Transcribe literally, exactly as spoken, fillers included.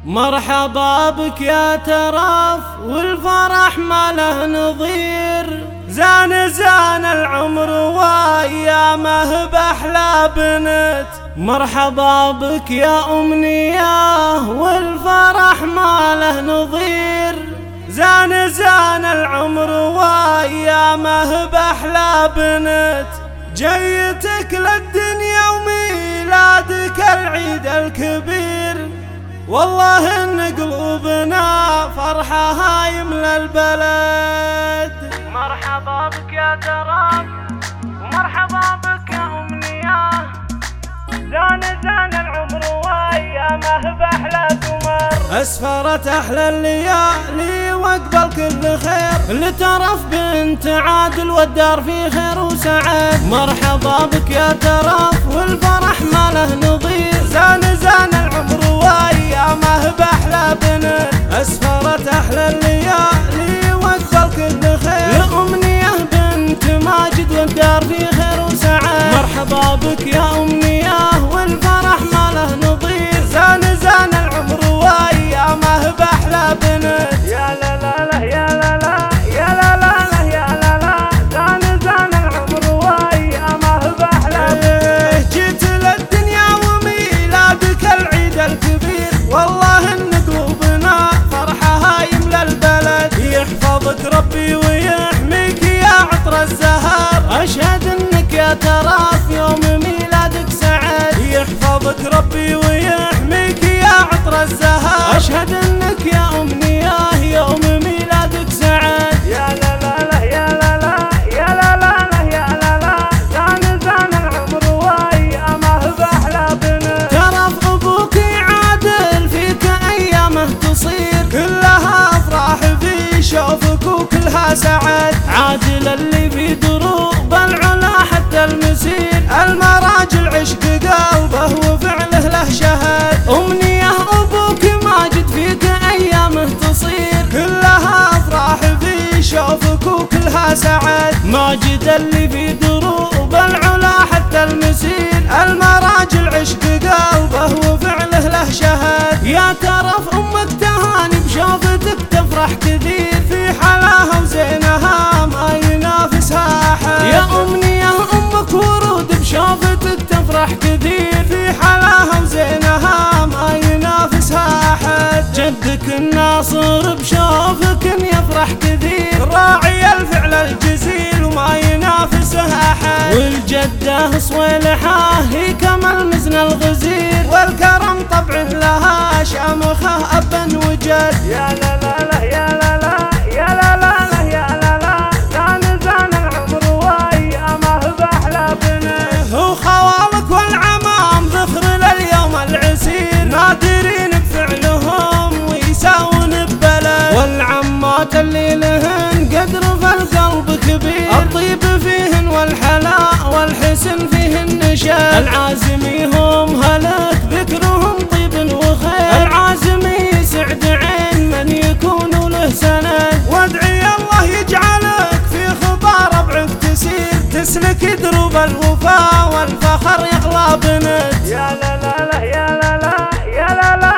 مرحبا بك يا ترف والفرح ما له نظير، زان زان العمر وايامه باحلى بنت. مرحبا بك يا أمنية والفرح ما له نظير، زان زان العمر وايامه باحلى بنت. جيتك للدنيا وميلادك العيد الكبير، والله ان قلوبنا فرحها يملى البلد. مرحبا بك يا تراب ومرحبا بك يا أمنية، زان زان العمر وايامه باحلى قمر. اسفرت احلى الليالي واقبل كل خير، اللي ترف بنت عادل والدار في خير وسعاد. مرحبا بك يا ترف والفرح ما له نظير، زان زان العمر وايامه باحلى بنت. اسفرت احلى الليالي واقبل كل خير، لأمنية بنت ماجد والدار في خير وسعاد. مرحبا بك يا أمنية والفرح ما له نظير، زان زان العمر وايامه باحلى بنت. يا لا لا لا يا لا لا يا لا لا لا يا لا لا، زان زان العمر وايامه باحلى بنت. جيت للدنيا وميلادك العيد الكبير، والله ان قلوبنا فرحها يملى البلد. يحفظك ربي ويحميك يا عطر الزهر، اشهد انك يا ترف يوم ميلادك سعد. يحفظك ربي ويحميك يا عطر الزهر، اشهد انك يا أمنية يوم ميلادك سعد. يا لا لا لا يا لا لا يا لا لا لا يا لا لا، زان زان العمر وايامه باحلى بنت. ترف ابوك عادل فيك ايامه تصير، كلها افراح في شوفك وكلها سعد. عادل اللي في دروب العلا حتى المسير، المراجل عشق قلبه وفعله له شهد. أمنية أبوك ماجد فيك أيامه تصير، كلها أفراح في شوفك وكلها سعد. ماجد اللي في دروب العلا حتى المسير، المراجل عشق قلبه وفعله له شهد. يا ترف أمك تهاني بشوفتك تفرح كثير، في حلاها وزينها ما ينافسها أحد. يا أمنية أمك ورود بشوفتك تفرح كثير، في حلاها وزينها ما ينافسها أحد. جدك الناصر بشوفك يفرح كثير، راعي الفعل الجزيل وما ينافسه أحد. والجدة صويلحة هي كما المزن الغزير، والكرم طبعه لها شامخه أبا وجد. يا لا لا لا يا لا لا يا لا لا لا يا لا لا، زان زان العمر وايامه باحلى بنت. وخوالك والعمام ذخر لليوم العسير، نادرين بفعلهم ويساون ببلد. والعمات اللي لهن قدر في القلب كبير، الطيب فيهن والحلاء والحسن فيهن نشاد. العازمي هم هلك ذكرهم طيب وخير، العازمي يسعد عين من يكون له سند. وادعي الله يجعلك في خطى ربعك تسير، تسلك دروب الوفا والفخر يغلى بنت. يا لا لا لا يا لا لا يا لا لا